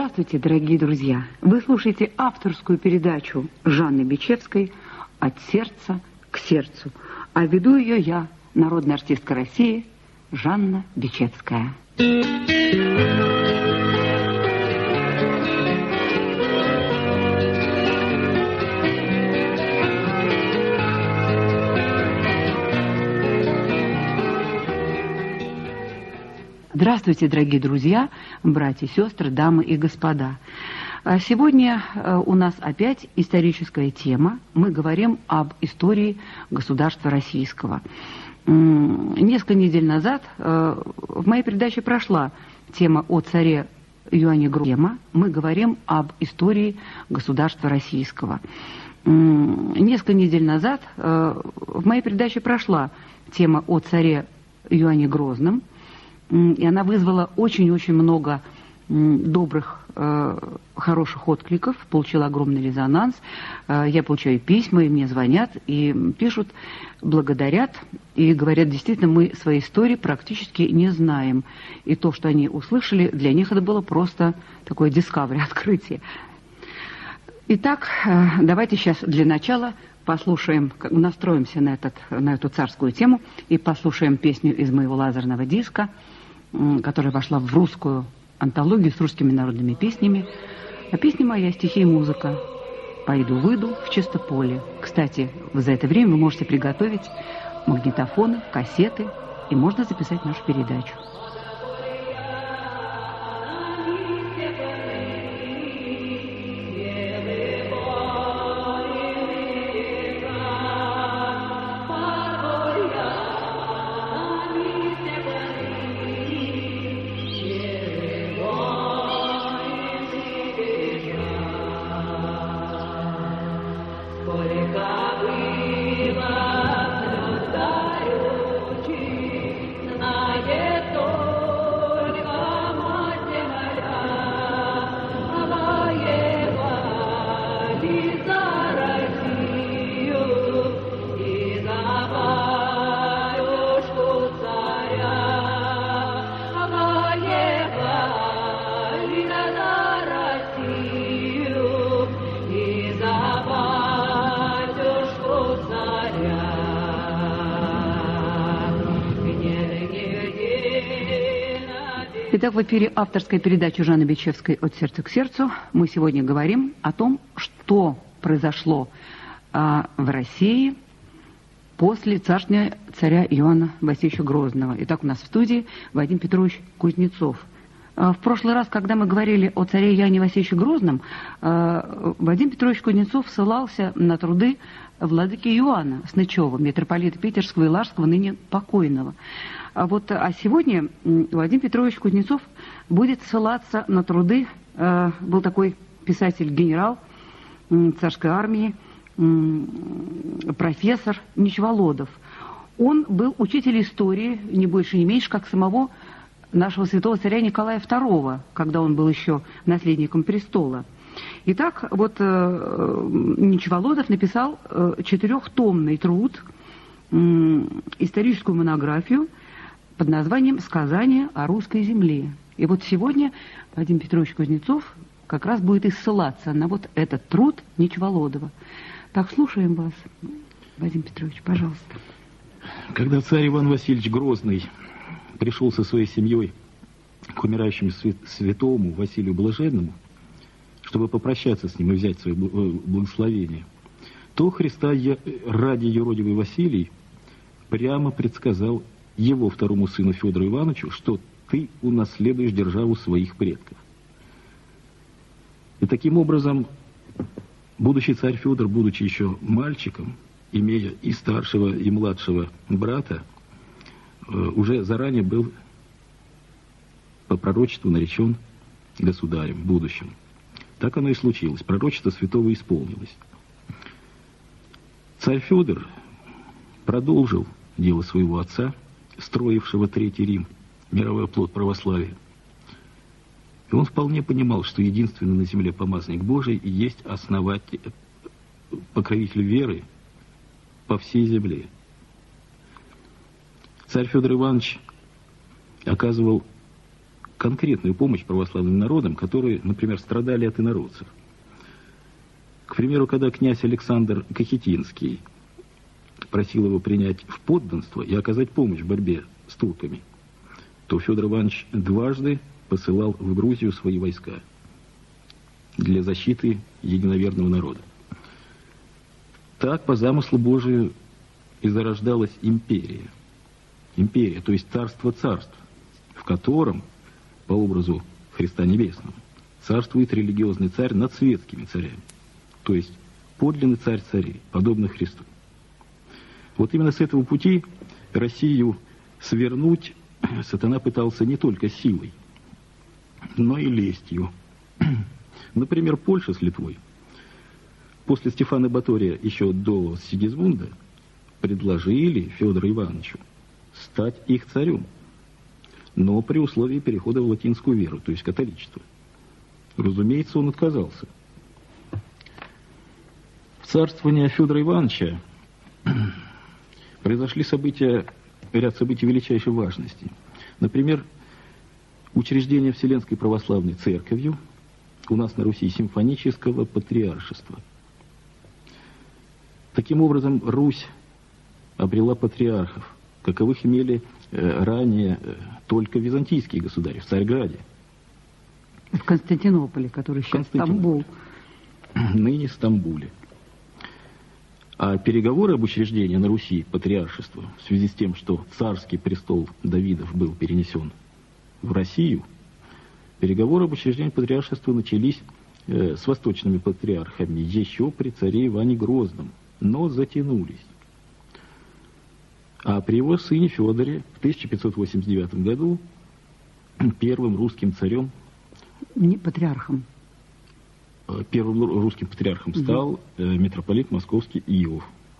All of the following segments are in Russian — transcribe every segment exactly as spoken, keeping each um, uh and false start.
Здравствуйте, дорогие друзья! Вы слушаете авторскую передачу Жанны Бичевской «От сердца к сердцу». А веду ее я, народная артистка России, Жанна Бичевская. Здравствуйте, дорогие друзья, братья, сестры, дамы и господа. Сегодня у нас опять историческая тема. Мы говорим об истории государства российского. Несколько недель назад в моей передаче прошла тема о царе Иоанне Грозном. Мы говорим об истории государства российского. Несколько недель назад в моей передаче прошла тема о царе Иоанне Грозном. И она вызвала очень-очень много добрых, хороших откликов, получила огромный резонанс. Я получаю письма, и мне звонят, и пишут, благодарят, и говорят, действительно, мы своей истории практически не знаем. И то, что они услышали, для них это было просто такое discovery, открытие. Итак, давайте сейчас для начала послушаем, настроимся на, этот, на эту царскую тему и послушаем песню из моего лазерного диска, которая вошла в русскую антологию с русскими народными песнями. А песня моя «Стихи и музыка». «Пойду-выйду в чистополе». Кстати, за это время вы можете приготовить магнитофоны, кассеты, и можно записать нашу передачу. Итак, в эфире авторская передача Жанны Бичевской «От сердца к сердцу». Мы сегодня говорим о том, что произошло а, в России после царствования царя Иоанна Васильевича Грозного. Итак, у нас в студии Вадим Петрович Кузнецов. А, в прошлый раз, когда мы говорили о царе Иоанне Васильевиче Грозном, а, Вадим Петрович Кузнецов ссылался на труды владыки Иоанна Снычева, митрополита Питерского и Ларского, ныне покойного. А, вот, а сегодня Вадим Петрович Кузнецов будет ссылаться на труды, э, был такой писатель-генерал э, царской армии, э, профессор Нечволодов. Он был учитель истории, не больше, не меньше, как самого нашего святого царя Николая второго, когда он был еще наследником престола. Итак, вот э, Нечволодов написал э, четырехтомный труд, э, историческую монографию под названием «Сказание о русской земле». И вот сегодня Вадим Петрович Кузнецов как раз будет и ссылаться на вот этот труд Нечволодова. Так, слушаем вас, Вадим Петрович, пожалуйста. Когда царь Иван Васильевич Грозный пришел со своей семьей к умирающему святому Василию Блаженному, чтобы попрощаться с ним и взять свое благословение, то Христа ради юродивый Василий прямо предсказал его второму сыну Федору Ивановичу, что ты унаследуешь державу своих предков. И таким образом, будущий царь Федор, будучи еще мальчиком, имея и старшего, и младшего брата, уже заранее был по пророчеству наречен государем будущим. Так оно и случилось. Пророчество святого исполнилось. Царь Федор продолжил дело своего отца, строившего Третий Рим, мировой оплот православия. И он вполне понимал, что единственный на земле помазанник Божий есть основатель, покровитель веры по всей земле. Царь Федор Иванович оказывал конкретную помощь православным народам, которые, например, страдали от инородцев. К примеру, когда князь Александр Кахетинский просил его принять в подданство и оказать помощь в борьбе с турками, то Федор Иванович дважды посылал в Грузию свои войска для защиты единоверного народа. Так, по замыслу Божию, и зарождалась империя. Империя, то есть царство царств, в котором, по образу Христа Небесного, царствует религиозный царь над светскими царями, то есть подлинный царь царей, подобно Христу. Вот именно с этого пути Россию свернуть сатана пытался не только силой, но и лестью. Например, Польша с Литвой после Стефана Батория еще до Сигизмунда предложили Федору Ивановичу стать их царем, но при условии перехода в латинскую веру, то есть католичество. Разумеется, он отказался. В царствование Федора Ивановича произошли события, ряд событий величайшей важности. Например, учреждение Вселенской Православной Церковью, у нас на Руси симфонического патриаршества. Таким образом, Русь обрела патриархов, каковых имели э, ранее э, только византийские государи в Царьграде. В Константинополе, который сейчас Стамбул. Ныне Стамбуле. А переговоры об учреждении на Руси патриаршества в связи с тем, что царский престол Давидов был перенесен в Россию, переговоры об учреждении патриаршества начались э, с восточными патриархами еще при царе Иване Грозном, но затянулись. А при его сыне Федоре в тысяча пятьсот восемьдесят девятом году первым русским царем, не патриархом, первым русским патриархом стал угу. э, митрополит московский Иов.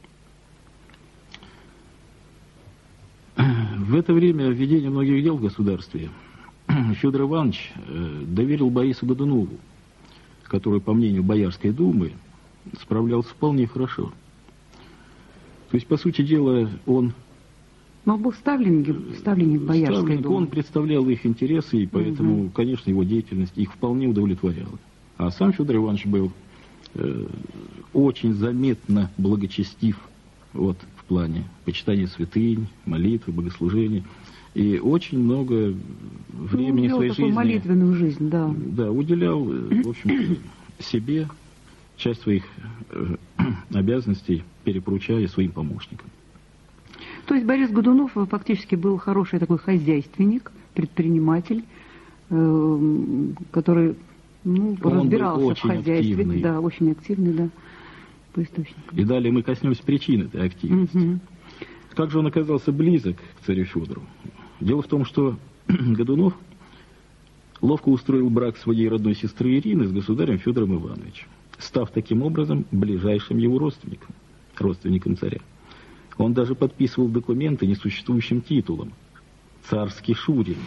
В это время введения многих дел в государстве Федор Иванович э, доверил Борису Годунову, который, по мнению Боярской думы, справлялся вполне хорошо. То есть, по сути дела, он... Но он был ставленник, ставленник Боярской ставленник, думы. Он представлял их интересы, и поэтому, угу. конечно, его деятельность их вполне удовлетворяла. А сам Федор Иванович был э, очень заметно благочестив вот, в плане почитания святынь, молитвы, богослужения. И очень много времени ну, своей жизни... молитвенную жизнь, да. Да, уделял, в общем, себе часть своих э, обязанностей, перепоручая своим помощникам. То есть Борис Годунов фактически был хороший такой хозяйственник, предприниматель, э, который ну, разбирался в хозяйстве. Активный. Да, очень активный, да, по источникам. И далее мы коснемся причин этой активности. Угу. Как же он оказался близок к царю Федору? Дело в том, что Годунов ловко устроил брак своей родной сестры Ирины с государем Федором Ивановичем, став таким образом ближайшим его родственником, родственником царя. Он даже подписывал документы несуществующим титулом «Царский Шурин».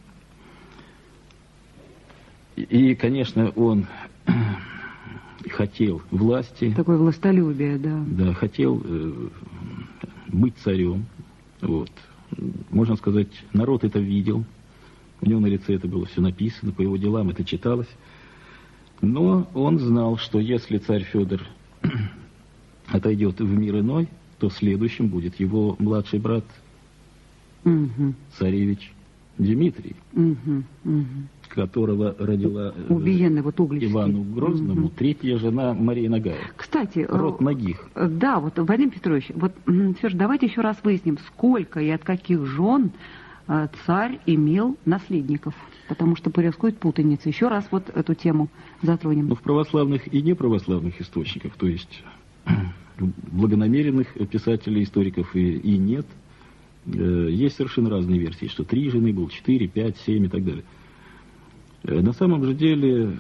И, конечно, он хотел власти. Такое властолюбие, да. Да, хотел э, быть царем. Вот. Можно сказать, народ это видел. У него на лице это было все написано, по его делам это читалось. Но он знал, что если царь Федор отойдет в мир иной, то следующим будет его младший брат, угу. царевич Дмитрий, угу, угу. которого родила Убиенный, вот Ивану Грозному угу. третья жена Мария Нагая. Кстати, род Нагих. Да, вот, Вадим Петрович, вот, Серж, давайте еще раз выясним, сколько и от каких жен царь имел наследников, потому что происходит путаница. Еще раз вот эту тему затронем. Ну, в православных и неправославных источниках, то есть благонамеренных писателей, историков и, и нет, есть совершенно разные версии, что три жены было, четыре, пять, семь и так далее. На самом же деле...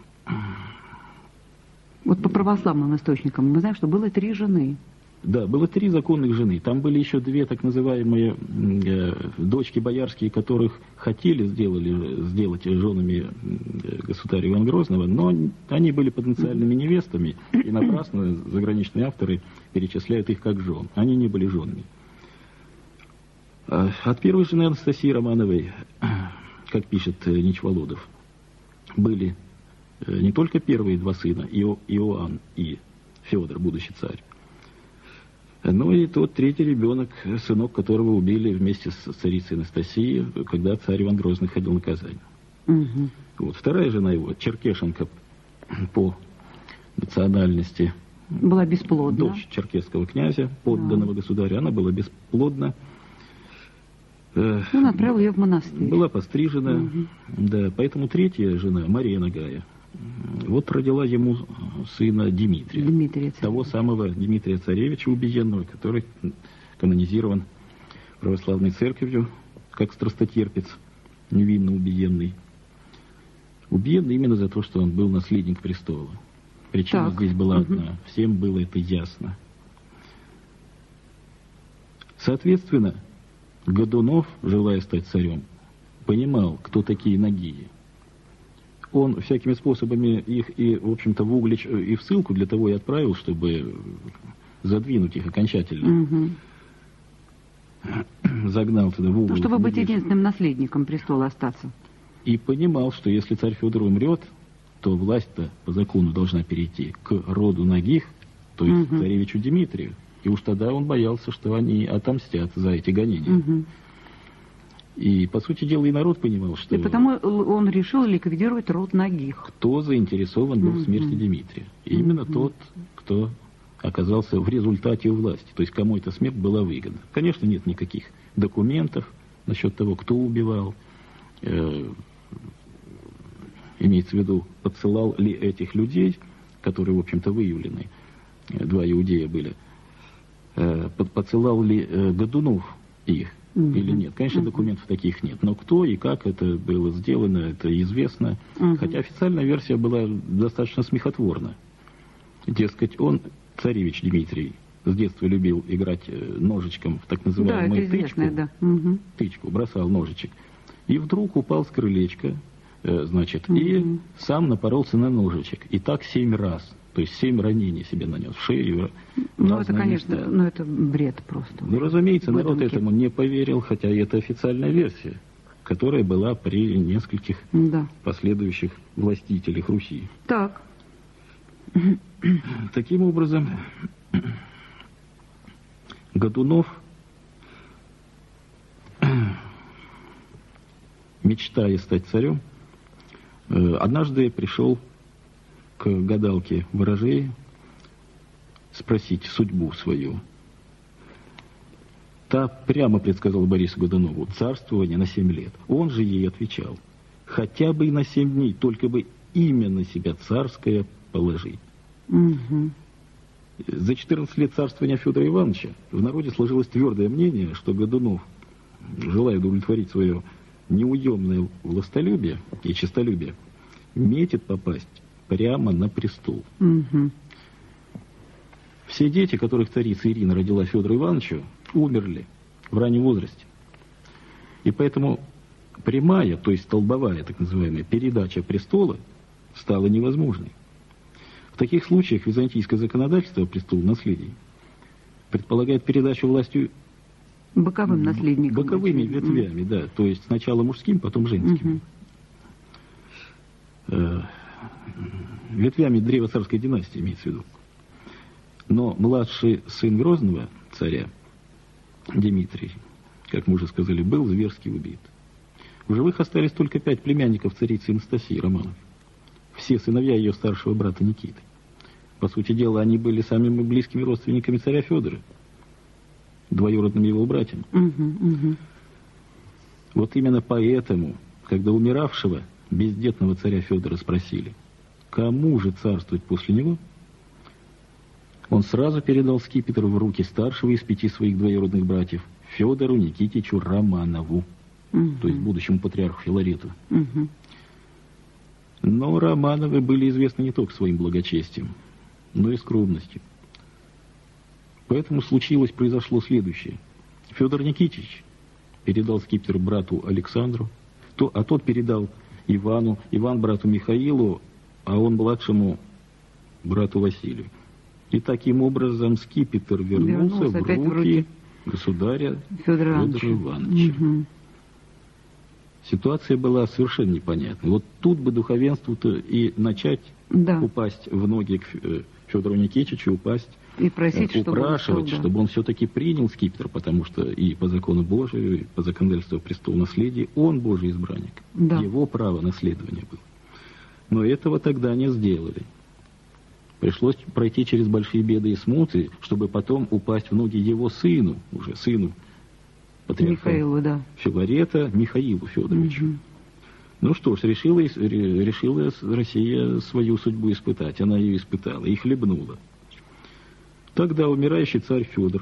Вот по православным источникам мы знаем, что было три жены. Да, было три законных жены. Там были еще две так называемые э, дочки боярские, которых хотели сделали, сделать женами государя Ивана Грозного, но они были потенциальными невестами, и напрасно заграничные авторы перечисляют их как жен. Они не были женами. От первой жены Анастасии Романовой как пишет Нечволодов, были не только первые два сына, Ио, Иоанн и Федор, будущий царь, но и тот третий ребенок, сынок которого убили вместе с царицей Анастасией, когда царь Иван Грозный ходил на Казань. Угу. Вот, вторая жена его, Черкешенко по национальности, была бесплодна. Дочь черкесского князя, подданного да. государя, она была бесплодна. Он отправил ее в монастырь. Была пострижена, угу. да, поэтому третья жена, Мария Нагая, вот родила ему сына Дмитрия, Дмитрия того самого Дмитрия Царевича убиенного, который канонизирован православной церковью, как страстотерпец, невинно убиенный. Убиенный именно за то, что он был наследник престола. Причина так. здесь была угу. одна, всем было это ясно. Соответственно, Годунов, желая стать царем, понимал, кто такие нагии. Он всякими способами их и, в общем-то, в углич и в ссылку для того и отправил, чтобы задвинуть их окончательно. Угу. Загнал туда в угол. Ну, чтобы быть единственным наследником престола остаться. И понимал, что если царь Федор умрет, то власть-то по закону должна перейти к роду Нагих, то есть угу. царевичу Дмитрию. И уж тогда он боялся, что они отомстят за эти гонения. Угу. И, по сути дела, и народ понимал, что... И потому он решил ликвидировать род Нагих. Кто заинтересован был в смерти mm-hmm. Дмитрия. И именно mm-hmm. тот, кто оказался в результате у власти. То есть, кому эта смерть была выгодна. Конечно, нет никаких документов насчет того, кто убивал. Э, имеется в виду, подсылал ли этих людей, которые, в общем-то, выявлены, два иудея были, э, подсылал ли э, Годунов их. Uh-huh. Или нет. Конечно, uh-huh. документов таких нет. Но кто и как это было сделано, это известно. Uh-huh. Хотя официальная версия была достаточно смехотворна. Дескать, он, царевич Дмитрий, с детства любил играть ножичком в так называемую да, тычку. Да. Uh-huh. Тычку, бросал ножичек. И вдруг упал с крылечка, значит, uh-huh. и сам напоролся на ножичек. И так семь раз. То есть семь ранений себе нанес в шею. Ну, это, конечно, места. Ну, это бред просто. Ну, разумеется, выдумки. Народ этому не поверил, хотя это официальная версия, которая была при нескольких да. последующих властителях Руси. Так. Таким образом, Годунов, мечтая стать царем, однажды пришел к гадалке ворожеи спросить судьбу свою. Та прямо предсказала Борису Годунову царствование на семь лет. Он же ей отвечал: хотя бы и на семь дней, только бы имя на себя царское положить. Угу. За четырнадцать лет царствования Федора Ивановича в народе сложилось твердое мнение, что Годунов, желая удовлетворить свое неуемное властолюбие и честолюбие, метит попасть прямо на престол. Угу. Все дети, которых царица Ирина родила Федору Ивановичу, умерли в раннем возрасте. И поэтому прямая, то есть столбовая, так называемая, передача престола стала невозможной. В таких случаях византийское законодательство о престолонаследии предполагает передачу властью боковым наследникам. Боковыми ветвями, mm. да. То есть сначала мужским, потом женским. Mm-hmm. Ветвями древа царской династии, имеется в виду. Но младший сын Грозного царя, Дмитрий, как мы уже сказали, был зверски убит. В живых остались только пять племянников царицы Анастасии Романовой. Все сыновья ее старшего брата Никиты. По сути дела, они были самыми близкими родственниками царя Федора, двоюродными его братьями. Угу, угу. Вот именно поэтому, когда умиравшего бездетного царя Федора спросили, кому же царствовать после него, он сразу передал скипетр в руки старшего из пяти своих двоюродных братьев, Федору Никитичу Романову, угу. то есть будущему патриарху Филарету. Угу. Но Романовы были известны не только своим благочестием, но и скромностью. Поэтому случилось, произошло следующее. Федор Никитич передал скипетр брату Александру, то, а тот передал Ивану, Иван брату Михаилу, а он младшему брату Василию. И таким образом скипетр вернулся, вернулся в, руки в руки государя Федора Ивановича. Угу. Ситуация была совершенно непонятной. Вот тут бы духовенству-то и начать да. упасть в ноги к Федору Никитичу, упасть, и просить, упрашивать, чтобы он, стал, да. чтобы он все-таки принял скипетр, потому что и по закону Божию, и по законодательству престола наследия он Божий избранник. Да. Его право наследования было. Но этого тогда не сделали. Пришлось пройти через большие беды и смуты, чтобы потом упасть в ноги его сыну, уже сыну патриарха Михаилу, да. Филарета, Михаилу Федоровичу. Угу. Ну что ж, решила, решила Россия свою судьбу испытать. Она ее испытала и хлебнула. Тогда умирающий царь Федор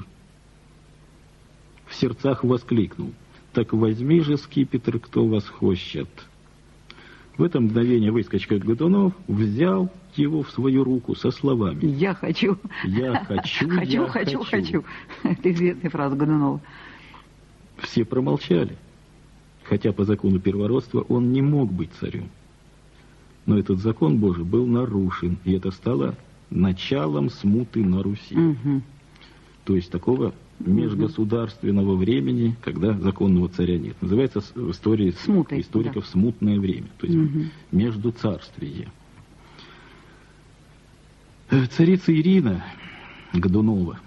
в сердцах воскликнул: «Так возьми же скипетр, кто вас хочет». В это мгновение выскочка Годунов взял его в свою руку со словами: «Я хочу». «Я хочу, хочу, я хочу, хочу». хочу. Это известная фраза Годунова. Все промолчали, хотя по закону первородства он не мог быть царем. Но этот закон Божий был нарушен, и это стало началом смуты на Руси. Угу. То есть такого межгосударственного времени, когда законного царя нет. Называется в истории Смутой, историков да. смутное время, то есть угу. междуцарствие. Царица Ирина Годунова,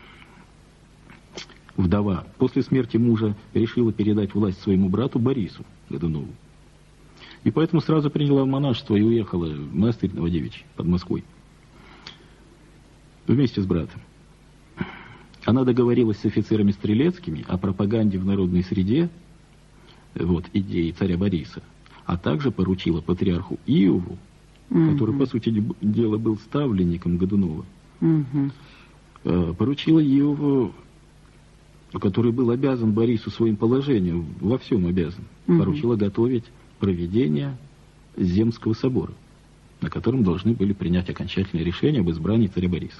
вдова, после смерти мужа решила передать власть своему брату Борису Годунову. И поэтому сразу приняла монашество и уехала в монастырь Новодевичий под Москвой вместе с братом. Она договорилась с офицерами стрелецкими о пропаганде в народной среде вот, идеи царя Бориса, а также поручила патриарху Иову, угу. который, по сути дела, был ставленником Годунова, угу. поручила Иову, который был обязан Борису своим положением, во всем обязан, угу. поручила готовить проведение Земского собора, на котором должны были принять окончательное решение об избрании царя Бориса.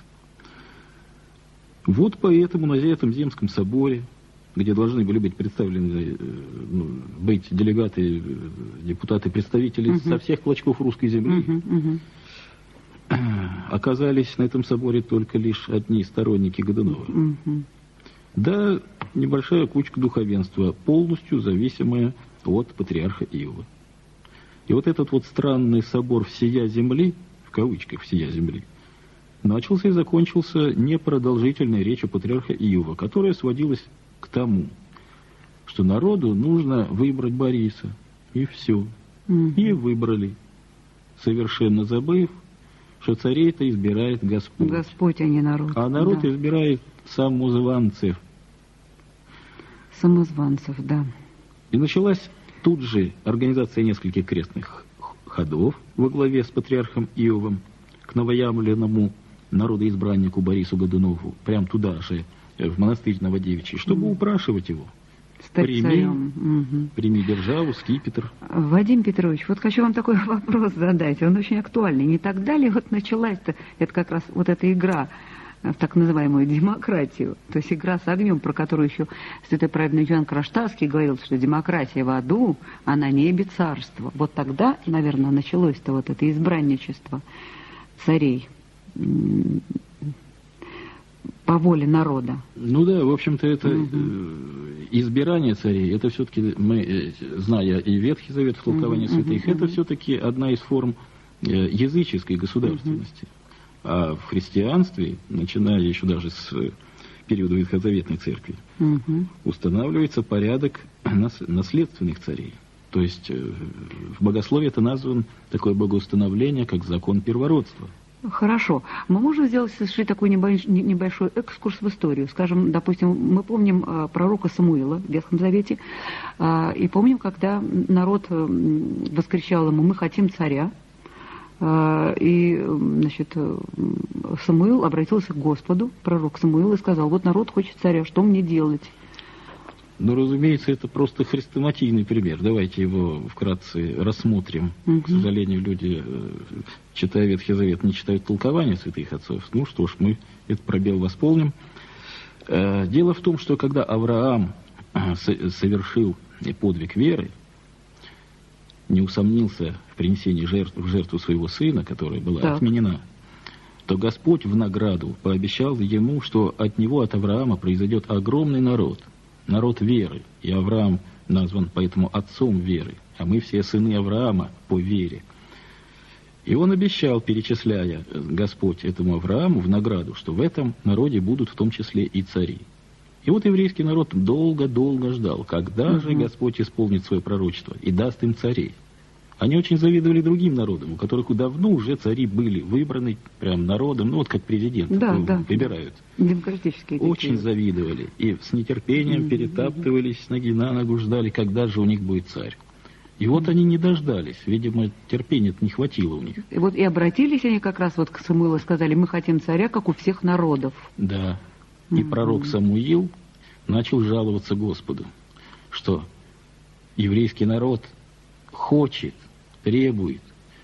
Вот поэтому на этом Земском соборе, где должны были быть представлены, ну, быть делегаты, депутаты, представители uh-huh. со всех клочков русской земли, uh-huh, uh-huh. оказались на этом соборе только лишь одни сторонники Годунова. Uh-huh. Да, небольшая кучка духовенства, полностью зависимая от патриарха Иова. И вот этот вот странный собор «всея земли», в кавычках «всея земли», начался и закончился непродолжительной речью патриарха Иова, которая сводилась к тому, что народу нужно выбрать Бориса, и все. Mm-hmm. И выбрали, совершенно забыв, что царей-то избирает Господь. Господь, а не народ. А народ да. избирает самозванцев. Самозванцев, да. И началась тут же организация нескольких крестных ходов во главе с патриархом Иовом к новоявленному народоизбраннику Борису Годунову, прям туда же, в монастырь Новодевичий, чтобы mm. упрашивать его. Стать прими, царем. Угу. Прими державу, скипетр. Вадим Петрович, вот хочу вам такой вопрос задать, он очень актуальный. Не так далее вот началась-то, это как раз вот эта игра в так называемую демократию, то есть игра с огнем, про которую еще святой праведный Иоанн Кронштадтский говорил, что демократия в аду, а на небе царство. Вот тогда, наверное, началось-то вот это избранничество царей по воле народа. Ну да, в общем-то, это угу. избирание царей, это все-таки, мы, зная и Ветхий Завет в толковании угу, святых, угу, это угу. все-таки одна из форм языческой государственности. Угу. А в христианстве, начиная еще даже с периода Ветхозаветной церкви, угу. устанавливается порядок наследственных царей. То есть в богословии это названо такое богоустановление, как закон первородства. Хорошо. Мы можем сделать совершить такой небольшой экскурс в историю. Скажем, допустим, мы помним э, пророка Самуила в Ветхом Завете, э, и помним, когда народ э, воскричал ему: «Мы хотим царя». Э, и, значит, Самуил обратился к Господу, пророк Самуил, и сказал: «Вот народ хочет царя, что мне делать?» Ну, разумеется, это просто хрестоматийный пример. Давайте его вкратце рассмотрим. Угу. К сожалению, люди, читая Ветхий Завет, не читают толкования святых отцов. Ну что ж, мы этот пробел восполним. Дело в том, что когда Авраам совершил подвиг веры, не усомнился в принесении жертв, в жертву своего сына, которая была так. отменена, то Господь в награду пообещал ему, что от него, от Авраама, произойдет огромный народ. Народ веры. И Авраам назван поэтому отцом веры, а мы все сыны Авраама по вере. И он обещал, перечисляя Господь этому Аврааму в награду, что в этом народе будут в том числе и цари. И вот еврейский народ долго-долго ждал, когда угу. же Господь исполнит свое пророчество и даст им царей. Они очень завидовали другим народам, у которых давно уже цари были выбраны прям народом, ну вот как президент да, да, выбирают. Демократические очень такие. Завидовали и с нетерпением mm-hmm. перетаптывались, с ноги на ногу ждали, когда же у них будет царь. И вот mm-hmm. они не дождались, видимо, терпения не хватило у них. И вот и обратились они как раз вот к Самуилу и сказали: мы хотим царя, как у всех народов. Да, и mm-hmm. пророк Самуил начал жаловаться Господу, что еврейский народ хочет, требует,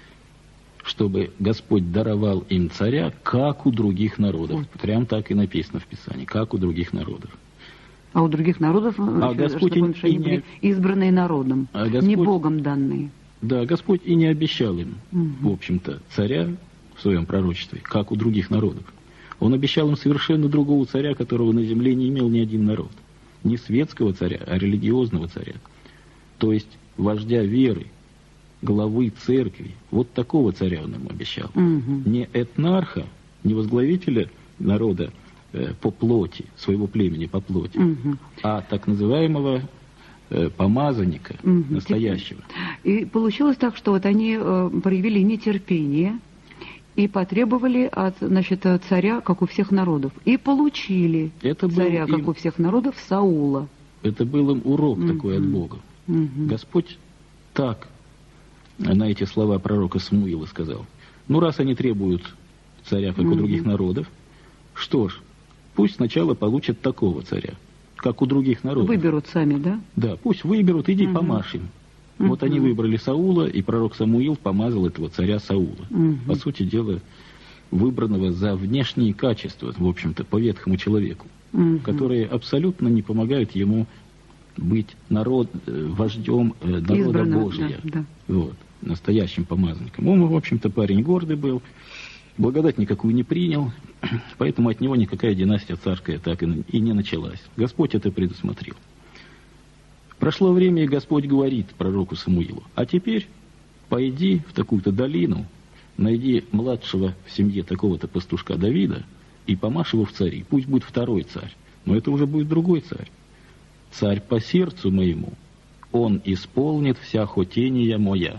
чтобы Господь даровал им царя, как у других народов. Вот. Прям так и написано в Писании, как у других народов. А у других народов, а Господь что, и, что они и были избранные народом, а Господь, не Богом данные. Да, Господь и не обещал им, угу. в общем-то, царя в своем пророчестве, как у других народов. Он обещал им совершенно другого царя, которого на земле не имел ни один народ. Не светского царя, а религиозного царя. То есть вождя веры, главы церкви. Вот такого царя он им обещал. Угу. Не этнарха, не возглавителя народа э, по плоти, своего племени по плоти, угу. а так называемого э, помазанника, угу. настоящего. И получилось так, что вот они э, проявили нетерпение и потребовали от, значит, царя, как у всех народов. И получили Это царя, как им, у всех народов, Саула. Это был им урок угу. такой от Бога. Угу. Господь так на эти слова пророка Самуила сказал: ну, раз они требуют царя, как mm-hmm. у других народов, что ж, пусть сначала получат такого царя, как у других народов. Выберут сами, да? Да, пусть выберут, иди mm-hmm. помажь им. Mm-hmm. Вот они выбрали Саула, и пророк Самуил помазал этого царя Саула. Mm-hmm. По сути дела, выбранного за внешние качества, в общем-то, по ветхому человеку, mm-hmm. которые абсолютно не помогают ему быть народ, вождем народа Избранного, Божия. Да, да. Вот, настоящим помазанником. Он, в общем-то, парень гордый был, благодать никакую не принял, поэтому от него никакая династия царская так и, и не началась. Господь это предусмотрел. Прошло время, и Господь говорит пророку Самуилу: а теперь пойди в такую-то долину, найди младшего в семье такого-то пастушка Давида и помажь его в цари. Пусть будет второй царь, но это уже будет другой царь. Царь по сердцу моему, он исполнит вся хотения моя.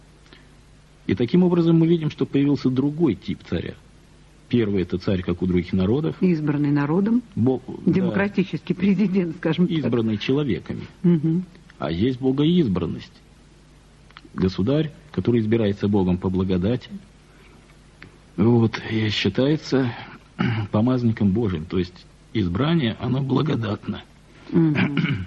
И таким образом мы видим, что появился другой тип царя. Первый — это царь, как у других народов. Избранный народом. Бог, демократический да, президент, скажем так. Избранный человеками. Угу. А есть богоизбранность. Государь, который избирается Богом по благодати, вот, и считается помазанником Божьим. То есть избрание, оно благодатно. Угу.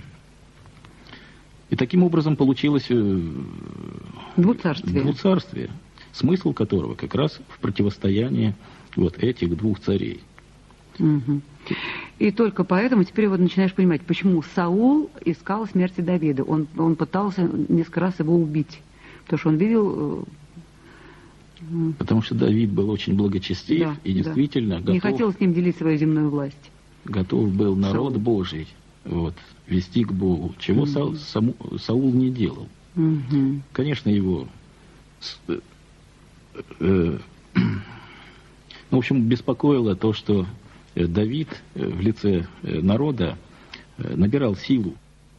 И таким образом получилось двуцарствие. двуцарствие, смысл которого как раз в противостоянии вот этих двух царей. Угу. И только поэтому теперь вот начинаешь понимать, почему Саул искал смерти Давида. Он, он пытался несколько раз его убить, потому что он видел... Потому что Давид был очень благочестив, да, и действительно да. готов... Не хотел с ним делить свою земную власть. Готов был народ Саул. Божий вот, вести к Богу, чего угу. Саул, Саму, Саул не делал. Угу. Конечно, его... Э, э, в общем, беспокоило то, что Давид в лице народа набирал силу.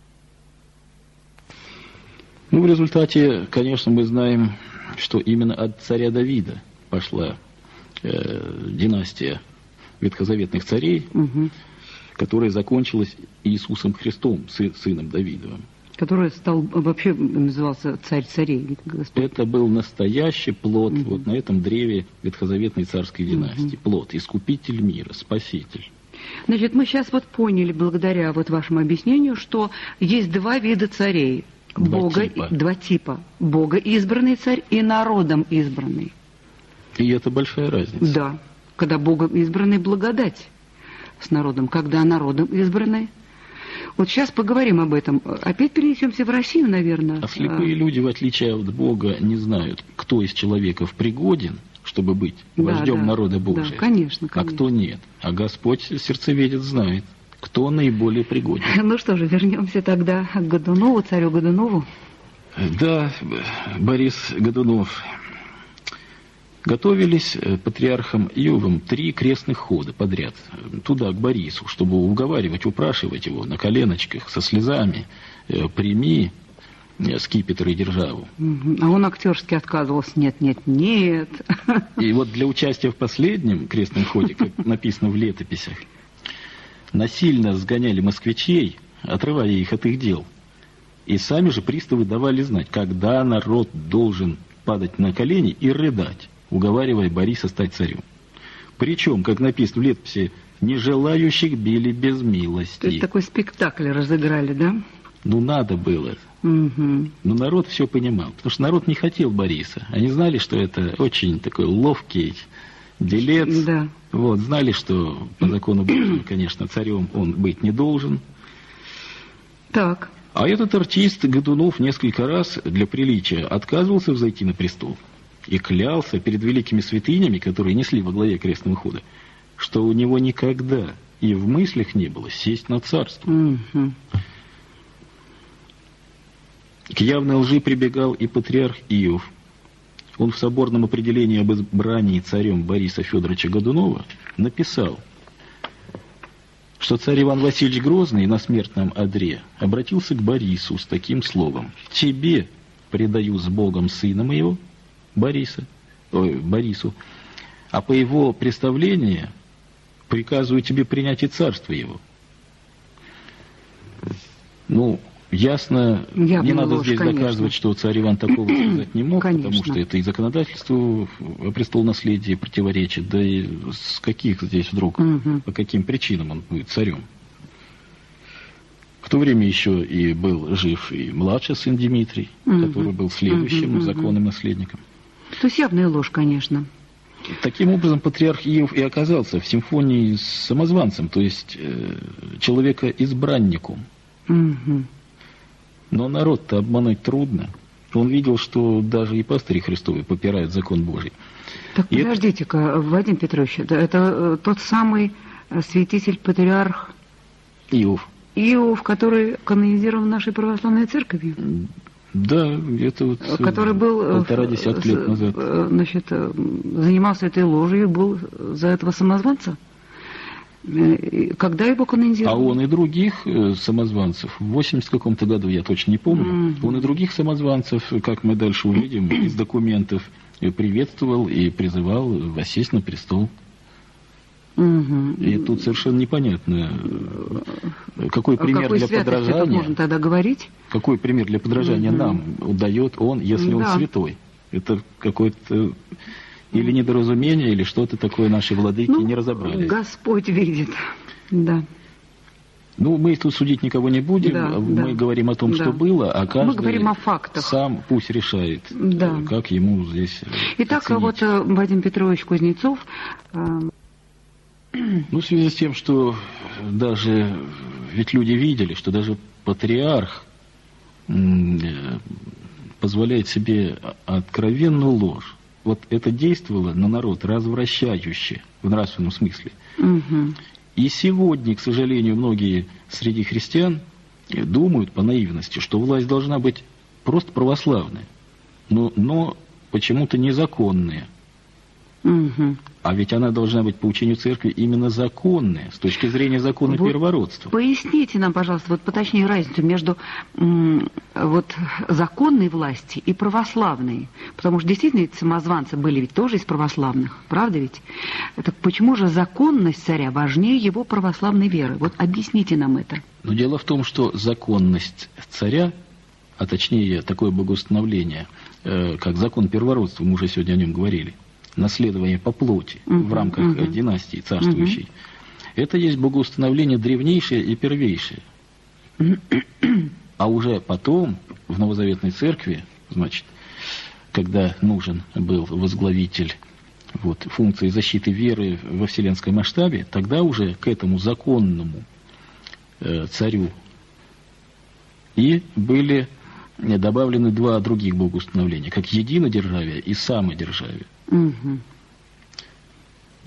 Ну, в результате, конечно, мы знаем, что именно от царя Давида пошла э, династия ветхозаветных царей, угу. которая закончилась Иисусом Христом, сы, сыном Давидовым. Который стал, вообще назывался царь царей. Господь. Это был настоящий плод угу. вот на этом древе ветхозаветной царской династии. Угу. Плод, искупитель мира, спаситель. Значит, мы сейчас вот поняли, благодаря вот вашему объяснению, что есть два вида царей. Два Бога, типа. Два типа. Бога избранный царь и народом избранный. И это большая разница. Да. Когда Богом избранный благодать с народом, когда народом избранный. Вот сейчас поговорим об этом. Опять перенесемся в Россию, наверное. А слепые а... люди, в отличие от Бога, не знают, кто из человеков пригоден, чтобы быть да, вождем да, народа Божия. Да, конечно, конечно. А кто нет. А Господь сердцеведец знает, кто наиболее пригоден. Ну что же, вернемся тогда к Годунову, царю Годунову. Да, Борис Годунов. Готовились патриархом Иовом три крестных хода подряд. Туда, к Борису, чтобы уговаривать, упрашивать его на коленочках, со слезами. Прими скипетр и державу. А он актерски отказывался. Нет, нет, нет. И вот для участия в последнем крестном ходе, как написано в летописях, насильно сгоняли москвичей, отрывая их от их дел. И сами же приставы давали знать, когда народ должен падать на колени и рыдать, уговаривая Бориса стать царем. Причем, как написано в летописи, не желающих били без милости. То есть такой спектакль разыграли, да? Ну, надо было. Угу. Но народ все понимал, потому что народ не хотел Бориса. Они знали, что это очень такой ловкий делец. Да. Вот, знали, что по закону Божьему, конечно, царем он быть не должен. Так. А этот артист Годунов несколько раз для приличия отказывался взойти на престол и клялся перед великими святынями, которые несли во главе крестного хода, что у него никогда и в мыслях не было сесть на царство. Угу. К явной лжи прибегал и патриарх Иов. Он в соборном определении об избрании царем Бориса Федоровича Годунова написал, что царь Иван Васильевич Грозный на смертном одре обратился к Борису с таким словом: «Тебе предаю с Богом сына моего, Бориса, ой, Борису, а по его представлению приказываю тебе принять и царство его». Ну, ясно, Явная не надо ложь, здесь конечно. доказывать, что царь Иван такого сказать не мог, Конечно. потому что это и законодательству о престолонаследии противоречит, да и с каких здесь вдруг, угу. по каким причинам он будет царем. В то время еще и был жив и младший сын Дмитрий, угу. который был следующим угу, законным наследником. То есть явная ложь, конечно. Таким образом, патриарх Иов и оказался в симфонии с самозванцем, то есть э, человека-избранником. Угу. Но народ-то обмануть трудно. Он видел, что даже и пастыри Христовы попирают закон Божий. Так и подождите-ка, это... Вадим Петрович, это, это тот самый святитель-патриарх Иов. Иов, который канонизирован нашей православной церковью? Да, это вот который был полтора десятка лет назад. Значит, занимался этой ложью, был за этого самозванца? Когда его канонизировали? А он и других самозванцев, в восемьдесят каком-то году, я точно не помню, mm-hmm. он и других самозванцев, как мы дальше увидим из документов, приветствовал и призывал воссесть на престол. Mm-hmm. И тут совершенно непонятно, какой пример какой для подражания. Можно тогда говорить? Какой пример для подражания mm-hmm. нам дает он, если он да. святой? Это какой-то... Или недоразумение, или что-то такое наши владыки ну, не разобрались. Господь видит, да. Ну, мы тут судить никого не будем, да, мы да, говорим о том, да. что было, а каждый мы говорим о фактах. Сам пусть решает, да. как ему здесь Итак, оценить. Вот Вадим Петрович Кузнецов... Ну, в связи с тем, что даже, ведь люди видели, что даже патриарх позволяет себе откровенную ложь. Вот это действовало на народ развращающе, в нравственном смысле. Угу. И сегодня, к сожалению, многие среди христиан думают по наивности, что власть должна быть просто православная, но, но почему-то незаконная. Угу. А ведь она должна быть по учению церкви именно законная, с точки зрения закона вот первородства. Поясните нам, пожалуйста, вот поточнее разницу между м, вот, законной властью и православной. Потому что действительно эти самозванцы были ведь тоже из православных, правда ведь? Так почему же законность царя важнее его православной веры? Вот объясните нам это. Но дело в том, что законность царя, а точнее такое богоустановление, э, как закон первородства, мы уже сегодня о нем говорили, наследование по плоти uh-huh, в рамках uh-huh. династии царствующей. Uh-huh. Это есть богоустановление древнейшее и первейшее. Uh-huh. А уже потом, в Новозаветной Церкви, значит, когда нужен был возглавитель вот, функции защиты веры во вселенском масштабе, тогда уже к этому законному э, царю и были добавлены два других богоустановления, как единодержавие и самодержавие. Угу.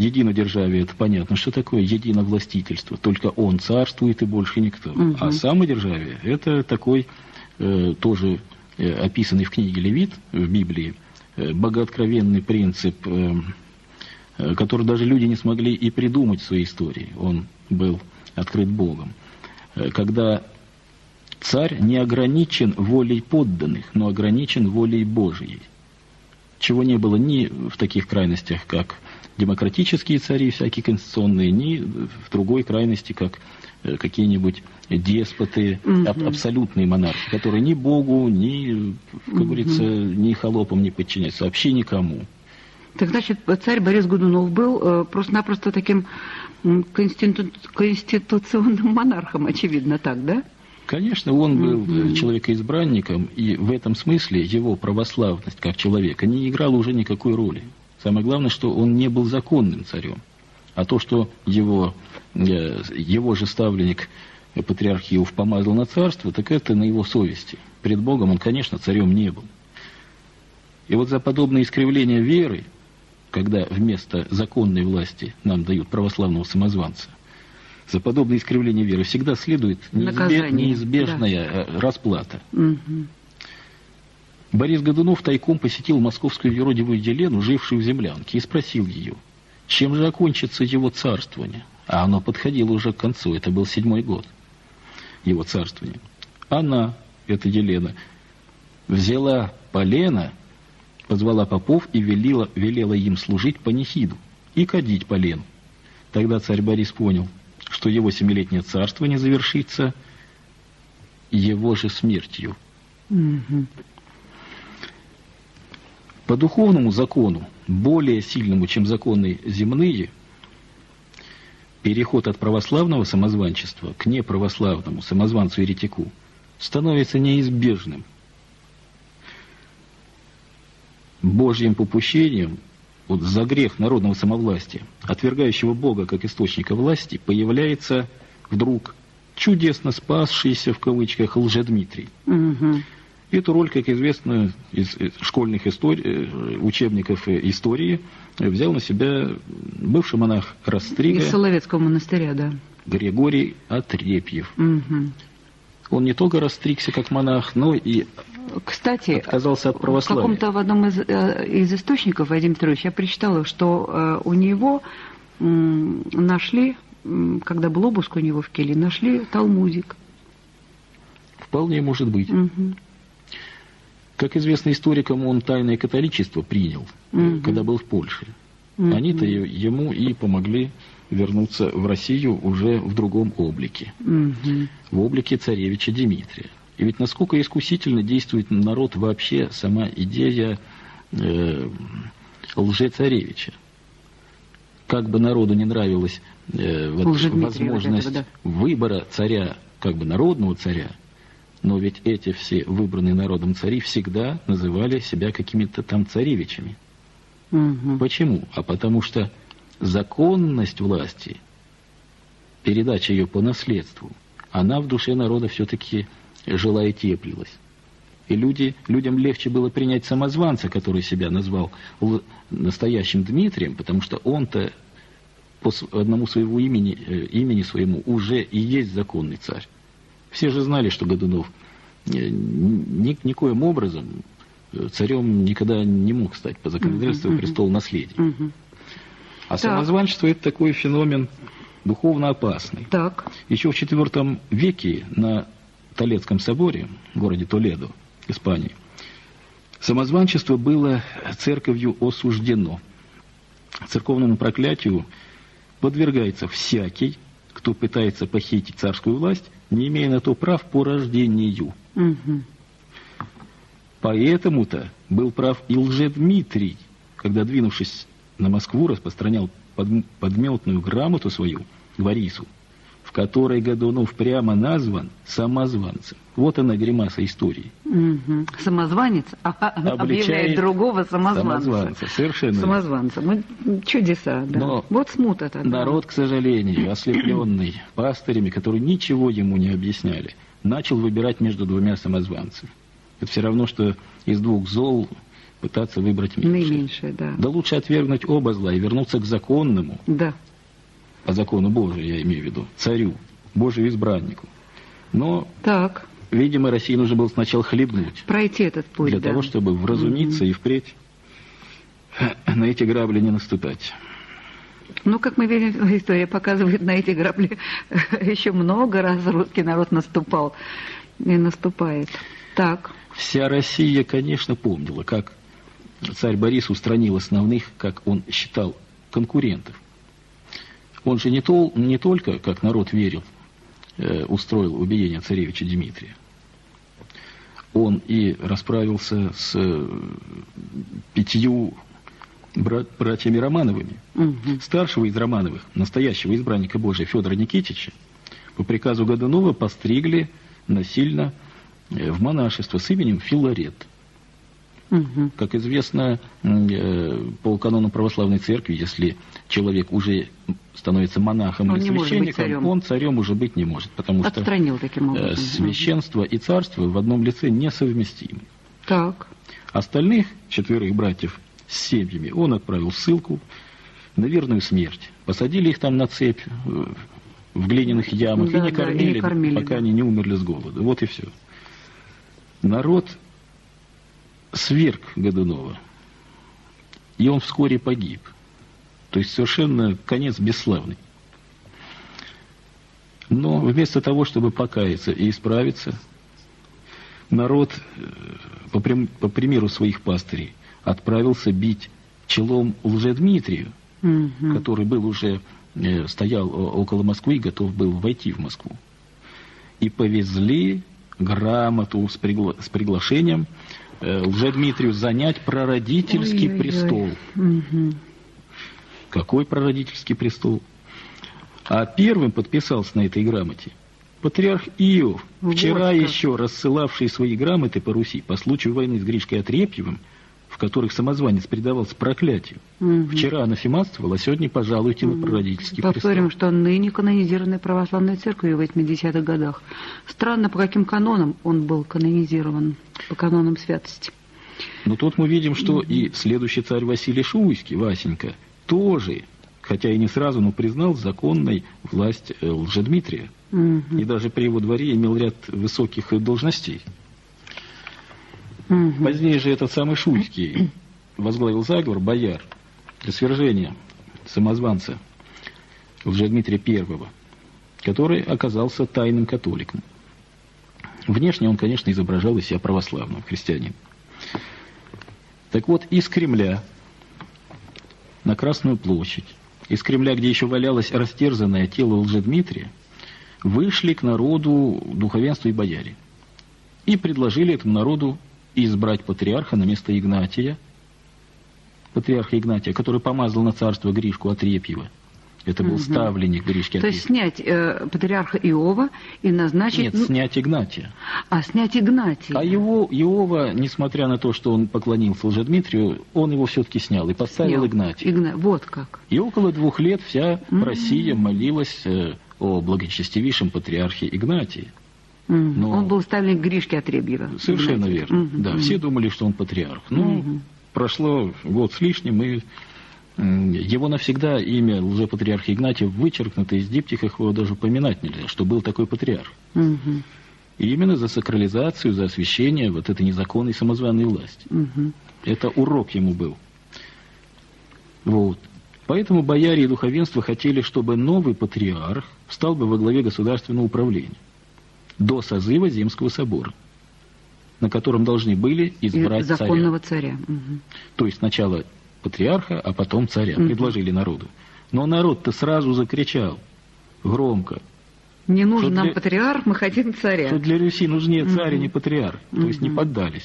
единодержавие, это понятно, что такое единовластительство. Только он царствует и больше никто. Угу. А самодержавие – это такой, э, тоже э, описанный в книге Левит, в Библии, э, богооткровенный принцип, э, э, который даже люди не смогли и придумать в своей истории. Он был открыт Богом. Э, когда царь не ограничен волей подданных, но ограничен волей Божией. Чего не было ни в таких крайностях, как демократические цари, всякие конституционные, ни в другой крайности, как какие-нибудь деспоты, угу. аб- абсолютные монархи, которые ни Богу, ни, как угу. говорится, ни холопам не подчиняются, вообще никому. Так значит, царь Борис Годунов был э, просто-напросто таким конститу- конституционным монархом, очевидно, так, да? Конечно, он был mm-hmm. человекоизбранником, и в этом смысле его православность как человека не играла уже никакой роли. Самое главное, что он не был законным царем. А то, что его, его же ставленник, патриарх Иов, помазал на царство, так это на его совести. Пред Богом он, конечно, царем не был. И вот за подобное искривление веры, когда вместо законной власти нам дают православного самозванца, за подобное искривление веры всегда следует неизбеж... неизбежная да. расплата. Угу. Борис Годунов тайком посетил московскую юродивую Елену, жившую в землянке, и спросил ее, чем же окончится его царствование. А оно подходило уже к концу, это был седьмой год его царствования. Она, эта Елена, взяла полено, позвала попов и велела, велела им служить панихиду и кадить полену. Тогда царь Борис понял, что его семилетнее царствование завершится его же смертью. Mm-hmm. По духовному закону, более сильному, чем законы земные, переход от православного самозванчества к неправославному самозванцу-еретику становится неизбежным. Божьим попущением вот за грех народного самовластия, отвергающего Бога как источника власти, появляется вдруг чудесно спасшийся, в кавычках, Лжедмитрий. Угу. Эту роль, как известно, из школьных историй, учебников истории взял на себя бывший монах Растрига. Из Соловецкого монастыря, да. Григорий Отрепьев. Угу. Он не только растригся как монах, но и Кстати, отказался от православия. В каком-то в одном из, из источников, Вадим Петрович, я прочитала, что у него нашли, когда был обыск у него в келье, нашли талмудик. Вполне может быть. Угу. Как известно историкам, он тайное католичество принял, угу. когда был в Польше. Угу. Они-то ему и помогли вернуться в Россию уже в другом облике. Угу. В облике царевича Дмитрия. И ведь насколько искусительно действует на народ вообще сама идея э, лжецаревича. Как бы народу не нравилась э, вот, возможность вот этого, да. выбора царя, как бы народного царя, но ведь эти все выбранные народом цари всегда называли себя какими-то там царевичами. Угу. Почему? А потому что законность власти, передача ее по наследству, она в душе народа все-таки жила и теплилась. И люди, людям легче было принять самозванца, который себя назвал настоящим Дмитрием, потому что он-то по одному своему имени, имени своему уже и есть законный царь. Все же знали, что Годунов ни, никоим образом царем никогда не мог стать по законодательству uh-huh, uh-huh. престола наследия. Uh-huh. А самозванчество — это такой феномен духовно опасный. Так. Еще в четвёртом веке на Толедском соборе, в городе Толедо, Испании, самозванчество было церковью осуждено. Церковному проклятию подвергается всякий, кто пытается похитить царскую власть, не имея на то прав по рождению. Угу. Поэтому-то был прав и Лжедмитрий, когда, двинувшись на Москву, распространял подметную грамоту свою, Борису, в которой Годунов прямо назван самозванцем. Вот она гримаса истории. Угу. Самозванец объявляет другого самозванца. Самозванца, совершенно. Самозванца. Мы, чудеса, да. Но вот смута тогда. Народ, к сожалению, ослепленный пастырями, которые ничего ему не объясняли, начал выбирать между двумя самозванцами. Это все равно, что из двух зол пытаться выбрать меньшее. Наименьшее, да. Да лучше отвергнуть оба зла и вернуться к законному, Да. по закону Божию, я имею в виду, царю, Божию избраннику. Но, Так. видимо, России нужно было сначала хлебнуть. Пройти этот путь, Для да. того, чтобы вразумиться и впредь на эти грабли не наступать. Ну, как мы видим, история показывает, на эти грабли еще много раз русский народ наступал и наступает. Так. Вся Россия, конечно, помнила, как царь Борис устранил основных, как он считал, конкурентов. Он же не, тол, не только, как народ верил, э, устроил убиение царевича Дмитрия. Он и расправился с э, пятью брат, братьями Романовыми. Угу. Старшего из Романовых, настоящего избранника Божия Федора Никитича, по приказу Годунова постригли насильно э, в монашество с именем Филарет. Угу. Как известно, э, по канону православной церкви, если человек уже становится монахом он или священником, царем. он царем уже быть не может, потому Отстранил что таким образом. Э, священство и царство в одном лице несовместимы. Так. Остальных четверых братьев с семьями он отправил в ссылку на верную смерть. Посадили их там на цепь э, в глиняных ямах, да, и, не да, кормили, и не кормили, пока да. они не умерли с голода. Вот и все. Народ сверг Годунова, и он вскоре погиб. То есть совершенно конец бесславный. Но вместо того, чтобы покаяться и исправиться, народ, по, прим, по примеру своих пастырей, отправился бить челом Лжедмитрию, угу. который был уже, э, стоял около Москвы и готов был войти в Москву. И повезли грамоту с, пригла, с приглашением э, Лжедмитрию занять прародительский Ой-ой-ой. престол. Угу. Какой прародительский престол? А первым подписался на этой грамоте патриарх Иов, вот вчера как. еще рассылавший свои грамоты по Руси по случаю войны с Гришкой Отрепьевым, в которых самозванец предавался проклятию. Угу. Вчера анафематствовал, а сегодня пожалуйте угу. на прародительский престол. Повторим, что ныне канонизированной православной церковью в восьмидесятых годах. Странно, по каким канонам он был канонизирован, по канонам святости. Но тут мы видим, что угу. и следующий царь Василий Шуйский, Васенька, тоже, хотя и не сразу, но признал законной власть Лжедмитрия. Угу. И даже при его дворе имел ряд высоких должностей. Угу. Позднее же этот самый Шуйский возглавил заговор бояр для свержения самозванца Лжедмитрия Первого, который оказался тайным католиком. Внешне он, конечно, изображал из себя православного христианина. Так вот, из Кремля на Красную площадь, из Кремля, где еще валялось растерзанное тело Лжедмитрия, вышли к народу духовенство и бояре и предложили этому народу избрать патриарха на место Игнатия, патриарха Игнатия, который помазал на царство Гришку Отрепьева. Это был угу. ставленник Гришки Отрепьева. То есть снять э, патриарха Иова и назначить... Нет, ну... снять Игнатия. А, снять Игнатия. А его, Иова, несмотря на то, что он поклонился Лжедмитрию, он его все-таки снял и поставил снял. Игнатия. Игна... Вот как. И около двух лет вся mm-hmm. Россия молилась э, о благочестивейшем патриархе Игнатии. Mm-hmm. Но... Он был ставленник Гришки Отрепьева. Совершенно Игнатия. Верно. Mm-hmm. Да, mm-hmm. все думали, что он патриарх. Но mm-hmm. прошло год с лишним, и его навсегда имя лжепатриарха Игнатия вычеркнуто из диптихов, его даже упоминать нельзя, что был такой патриарх. Угу. И именно за сакрализацию, за освящение вот этой незаконной самозваной власти. Угу. Это урок ему был. Вот. Поэтому бояре и духовенство хотели, чтобы новый патриарх стал бы во главе государственного управления до созыва Земского собора, на котором должны были избрать царя. Законного царя. Угу. То есть сначала патриарха, а потом царя. Mm-hmm. Предложили народу. Но народ-то сразу закричал громко. Не нужен нам для... патриарх, мы хотим царя. Что для Руси нужнее царь, mm-hmm. а не патриарх. Mm-hmm. То есть не поддались.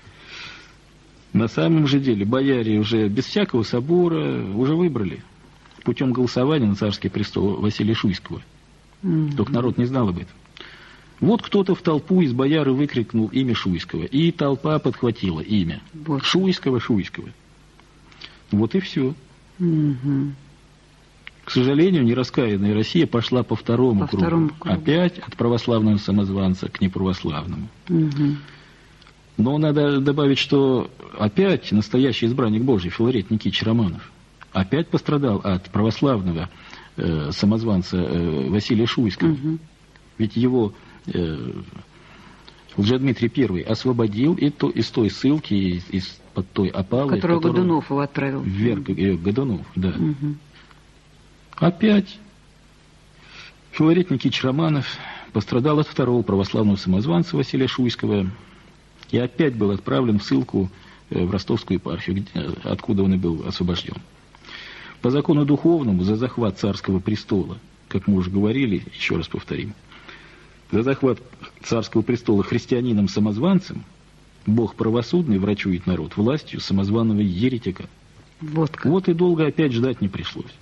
На самом же деле бояре уже без всякого собора уже выбрали путем голосования на царский престол Василия Шуйского. Mm-hmm. Только народ не знал об этом. Вот кто-то в толпу из бояр выкрикнул имя Шуйского. И толпа подхватила имя. Вот. Шуйского, Шуйского. Вот и все. Угу. К сожалению, нераскаянная Россия пошла по второму, по кругу. второму кругу. Опять от православного самозванца к неправославному. Угу. Но надо добавить, что опять настоящий избранник Божий, Филарет Никитич Романов, опять пострадал от православного э, самозванца э, Василия Шуйского. Угу. Ведь его э, Лжедмитрий Первый освободил и то, из той ссылки, из, из-под той опалы, которую Годунов его отправил. Вверх э, Годунов, да. Угу. Опять Филарет Никитич Романов пострадал от второго православного самозванца Василия Шуйского и опять был отправлен в ссылку в Ростовскую епархию, откуда он и был освобожден. По закону духовному за захват царского престола, как мы уже говорили, еще раз повторим, за захват царского престола христианином-самозванцем Бог правосудный врачует народ властью самозваного еретика. Вот, как. Вот и долго опять ждать не пришлось.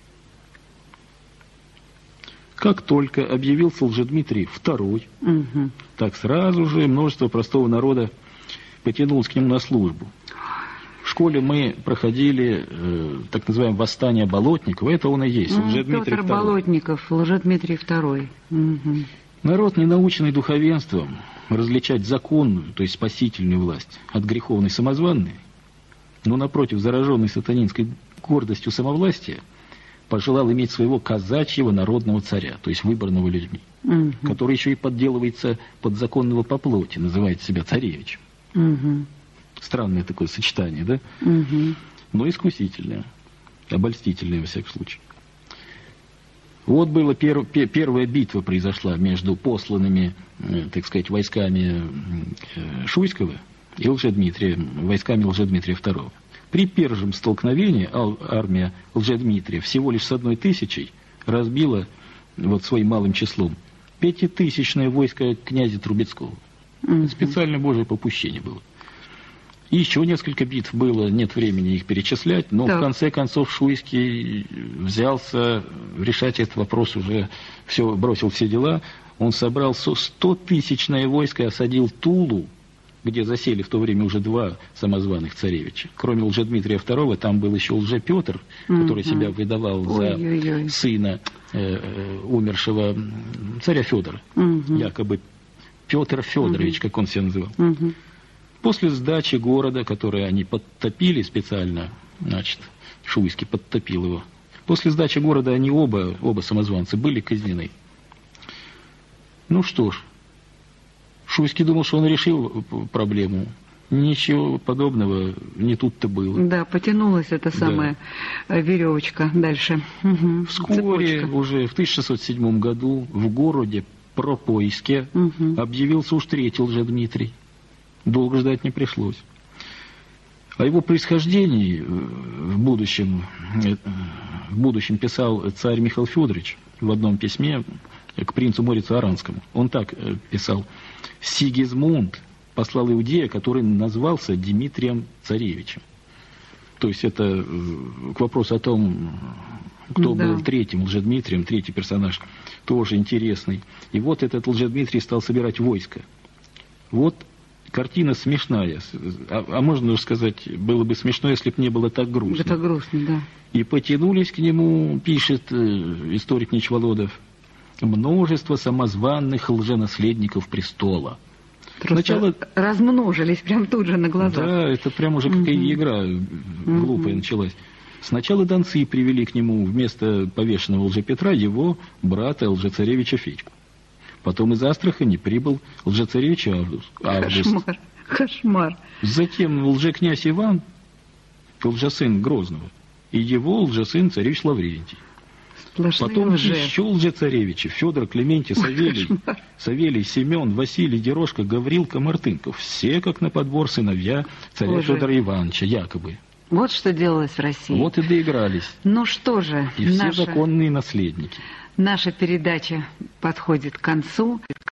Как только объявился Лжедмитрий Второй, угу. так сразу же множество простого народа потянулось к нему на службу. В школе мы проходили э, так называемое восстание Болотникова. Это он и есть, ну, Лжедмитрий Петр Второй. Болотников, Лжедмитрий Второй. Угу. Народ, не наученный духовенством различать законную, то есть спасительную власть от греховной самозванной, но, напротив, зараженный сатанинской гордостью самовластия, пожелал иметь своего казачьего народного царя, то есть выбранного людьми, угу. который еще и подделывается под законного по плоти, называет себя царевичем. Угу. Странное такое сочетание, да? Угу. Но искусительное, обольстительное во всяком случае. Вот была пер, пер, первая битва произошла между посланными, э, так сказать, войсками э, Шуйского и Лжедмитрия, войсками Лжедмитрия Второго. При первом столкновении армия Лжедмитрия всего лишь с одной тысячей разбила вот своим малым числом пятитысячное войско князя Трубецкого. Mm-hmm. Специально Божие попущение было. И еще несколько битв было, нет времени их перечислять, но так. в конце концов Шуйский взялся решать этот вопрос уже, все, бросил все дела. Он собрал стотысячное войско, осадил Тулу, где засели в то время уже два самозваных царевича. Кроме Лжедмитрия Второго, там был еще Лжепетр, mm-hmm. который себя выдавал за Ой-ой-ой. сына э, умершего царя Федора. Mm-hmm. Якобы Петр Федорович, mm-hmm. как он себя называл. Mm-hmm. После сдачи города, который они подтопили специально, значит, Шуйский подтопил его. После сдачи города они оба, оба самозванца были казнены. Ну что ж, Шуйский думал, что он решил проблему. Ничего подобного не тут-то было. Да, потянулась эта самая да. веревочка дальше. Угу. Вскоре, Цепочка. уже в тысяча шестьсот седьмом году, в городе Пропойске угу. объявился уж третий Лжедмитрий. Долго ждать не пришлось. О его происхождении в будущем, в будущем писал царь Михаил Федорович в одном письме к принцу Морицу Аранскому. Он так писал: «Сигизмунд послал иудея, который назвался Дмитрием Царевичем». То есть это к вопросу о том, кто да. был третьим Лжедмитрием, третий персонаж, тоже интересный. И вот этот Лжедмитрий стал собирать войско. Вот картина смешная, а, а можно сказать, было бы смешно, если бы не было так грустно. Это грустно, да. И потянулись к нему, пишет э, историк Нечволодов, множество самозванных лженаследников престола. Сначала размножились прям тут же на глазах. Да, это прям уже какая угу. игра глупая угу. началась. Сначала донцы привели к нему вместо повешенного Лжепетра его брата лжецаревича Федьку. Потом из Астрахани прибыл лжецаревич Август. Кошмар, кошмар. Затем лжекнязь Иван, лжесын Грозного, и его лжесын царевич Лаврентий. Сплошные Потом лже. еще лжецаревичи: Федор, Клементий, Савелий, Ой, Савелий, Семен, Василий, Дерошка, Гаврилка, Мартынков. Все, как на подбор, сыновья царя Боже. Федора Ивановича, якобы. Вот что делалось в России. Вот и доигрались. Ну что же, и все наша... законные наследники. Наша передача подходит к концу.